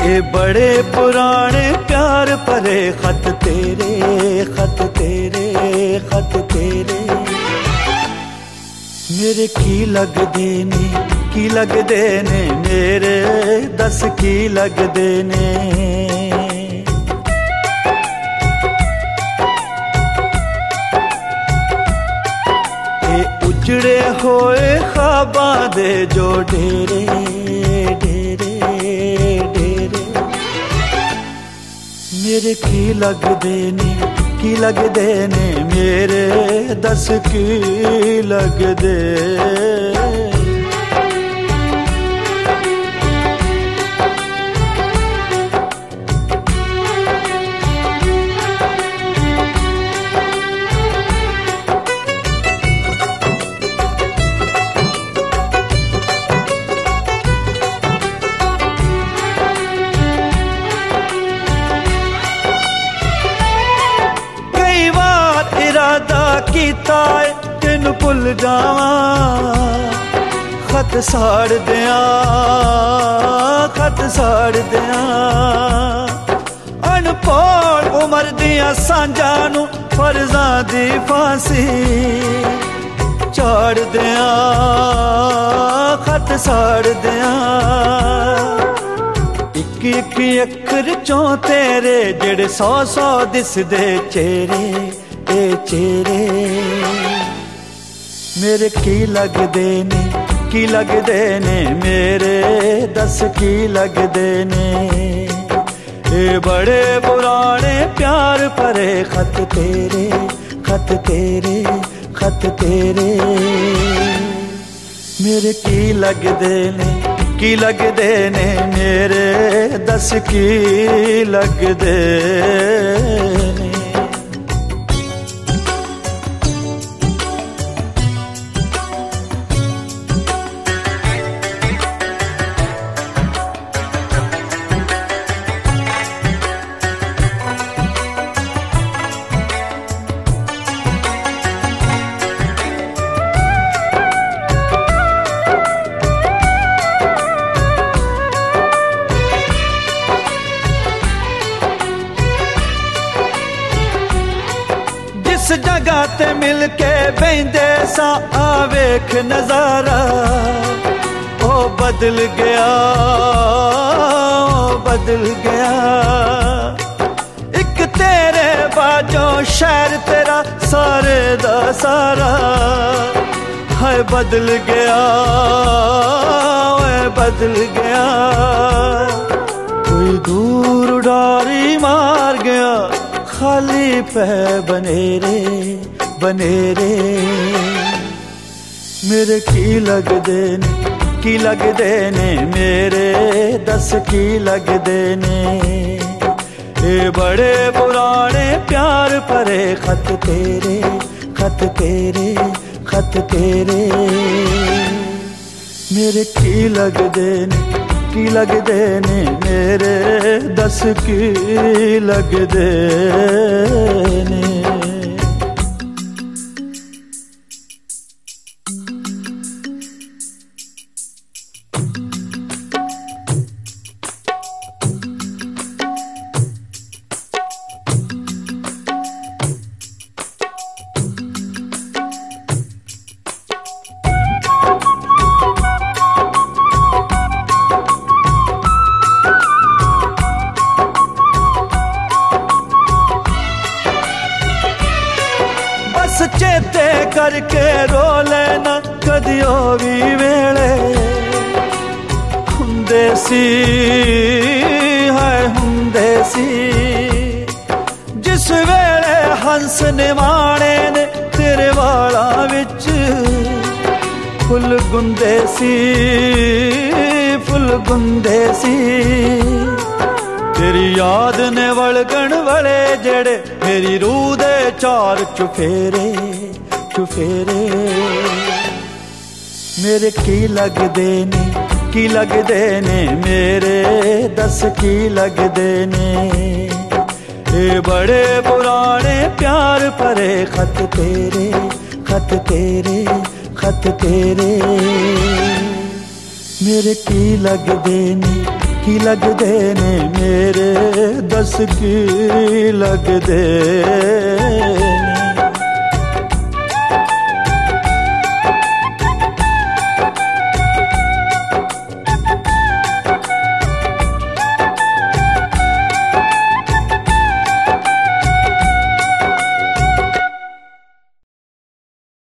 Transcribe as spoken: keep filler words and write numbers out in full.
ये बड़े पुराने प्यार भरे खत तेरे, खत तेरे, खत तेरे मेरे की लगदे ने, की लगदे ने मेरे, दस की लगदे ने। ये उजड़े होए ख्वाबां दे जो डेरे, डेरे डेरे मेरे की लगदे ने, की लगदे ने मेरे, दस की लगदे। कीता तेन भुल जावा, खत साड़ दिया, खत साड़ दिया। अनपढ़ उमर दिया सांझा नू फर्जां दी फांसी चाड़ दिया, खत साड़ दिया। इक इक अखर चों तेरे जेड़े सौ सौ दिसदे चेहरे, ए चेहरे मेरे की लगदे ने, की लगदे ने मेरे, दस की लगदे ने। ये बड़े पुराने प्यार भरे खत तेरे, खत तेरे, खत तेरे मेरे की लगदे ने, की लगदे ने मेरे, दस की लगदे ने। जिस जगह ते मिल के बहिंदे सा आवेख नजारा, ओ बदल गया, ओ बदल गया। एक तेरे बाजो शहर तेरा सारे दा सारा, है बदल गया, ओए बदल गया। कोई दूर उड़ारी मार गया, खाली पे बनेरे, बनेरे मेरे की लगदे ने, की लगदे ने मेरे, दस की लगदे ने। ये बड़े पुराने प्यार भरे खत तेरे, खत तेरे, खत तेरे मेरे की लगदे ने, की लगदे ने मेरे, दस की लगदे ने। चेते करके रो लेना कदियो भी वेले, हुंदे सी है हुंदे सी। जिस वेले हंस निवाणे ने तेरे वाला विच, फुल गुंदे सी, फुल गुंदे सी। तेरी याद ने वलगण वाले जेड़े मेरी रूह दे चार चुफेरे, चुफेरे मेरे की लगदे ने, की लगदे ने मेरे, दस की लगदे ने। ये बड़े पुराने प्यार भरे खत तेरे, खत तेरे, खत तेरे मेरे की लगदे ने, की लगदे ने मेरे दस की लगदे ने।